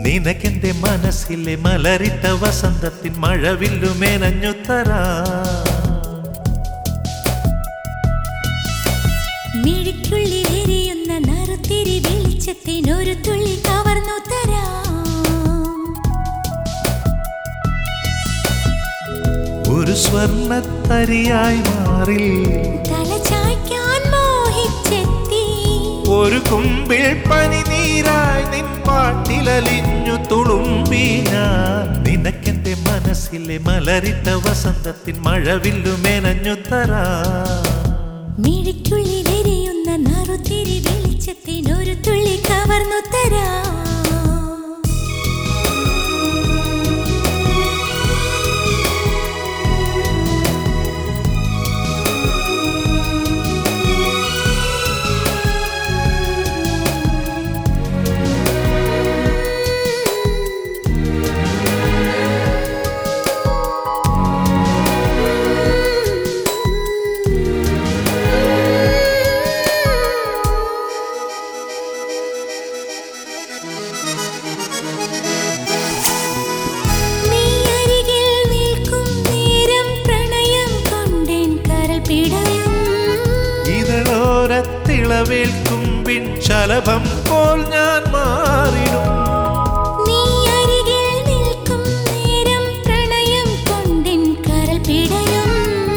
നിനക്കെന്റെ മനസ്സിലെ മലരിട്ട വസന്തത്തിൻ മഴവില്ലു മേനഞ്ഞു തരാം. മിഴിക്കുള്ളിലെരിയുന്ന നറുത്തിരി വെളിച്ചത്തിനൊരു തുള്ളി കവർന്നു തരാം. ഒരു സ്വർണ്ണത്തരിയായി മാറി തലചായ്ക്കാൻ മോഹിച്ചെത്തി. ഒരു കുമ്പിൾ പനിനീരായി നിൻ പാട്ടിലലിഞ്ഞു തുളുമ്പി ഞാൻ. നിനക്കെന്റെ മനസ്സിലെ മലരിട്ട വസന്തത്തിൻ മഴവില്ലു മേനഞ്ഞു തരാം. മിഴിക്കുള്ളിലെരിയുന്ന നറുത്തിരി വെളിച്ചത്തിനൊരു തുള്ളി കവർന്നു തരാം. ിളവേൽക്കുമ്പിൻ ശലഭം പോൽ ഞാൻ മാറിടും. നീ അരികിൽ നിൽക്കും നേരം പ്രണയം കൊണ്ടിൻ കരൾ പിടയും.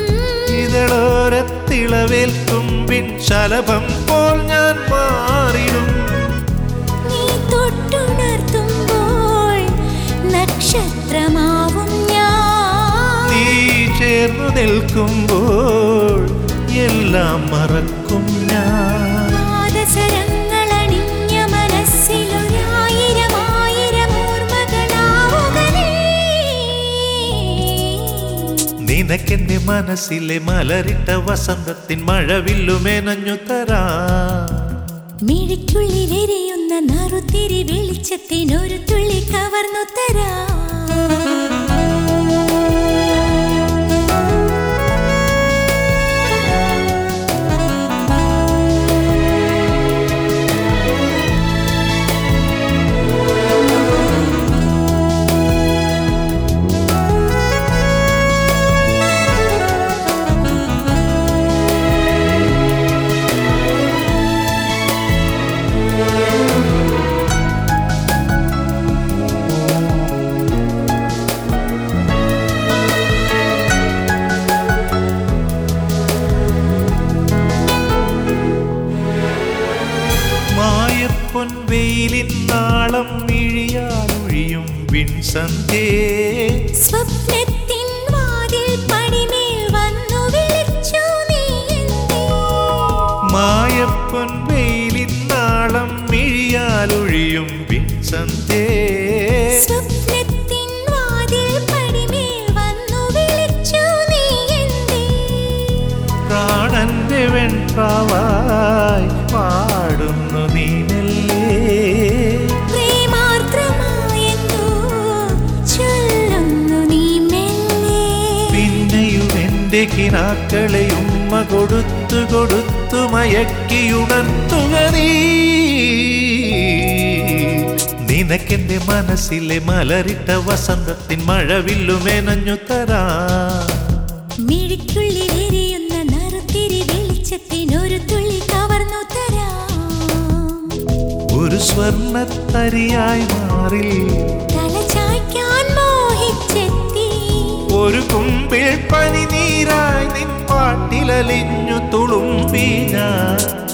ഇതളോരത്തിളവേൽക്കുമ്പിൻ ശലഭം പോൽ ഞാൻ മാറിടും. നീ തൊട്ടുണർത്തുമ്പോൾ നക്ഷത്രമാവും ഞാൻ. നീ ചേർന്നു നിൽക്കുമ്പോൾ എല്ലാം മറക്കും ഞാൻ. പാദസരങ്ങളണിഞ്ഞ മനസ്സിലൊരായിരം ആയിരം ഓർമ്മകളാവുകലേ. നിനക്കെന്റെ മനസ്സിലെ മലരിട്ട വസന്തത്തിൻ മഴവില്ലു മേനഞ്ഞു തരാം. മിഴിക്കുള്ളിലെരിയുന്ന നറുത്തിരി വെളിച്ചത്തിനൊരു തുള്ളി കവർന്നു തരാം. പൊൻവെയിലിൻ നാളം മിഴിയാലൊഴിയും വിൺസന്ധ്യേ. സ്വപ്നത്തിൻ വാതിൽ പടിമേൽ വന്നു വിളിച്ചു നീ എന്തേ. മായപ്പൊൻവെയിലിൻ നാളം മിഴിയാലൊഴിയും വിൺസന്ധ്യേ. സ്വപ്നത്തിൻ വാതിൽ പടിമേൽ വന്നു വിളിച്ചു നീ എന്തേ. പ്രാണന്റെ വെൺപ്രാവായി പാടുന്നു നീ കിനാക്കളെ ഉമ്മ കൊടുത്തു കൊടുത്തു മയക്കിയുണർത്തുക നീ. നിനക്കെന്റെ മനസ്സിലെ മലരിട്ട വസന്തത്തിൻ മഴവില്ലു മേനഞ്ഞു തരാം. മിഴിക്കുള്ളിലെരിയുന്ന നറുത്തിരി വെളിച്ചത്തിനൊരു തുള്ളി കവർന്നു തരാം. ഒരു സ്വർണ്ണത്തരിയായി മാറി തലചായ്ക്കാൻ മോഹിച്ചെത്തി. ഒരു കുമ്പിൾ പനിനീരായി നിൻ പാട്ടിലലിഞ്ഞു തുളുമ്പി ഞാൻ.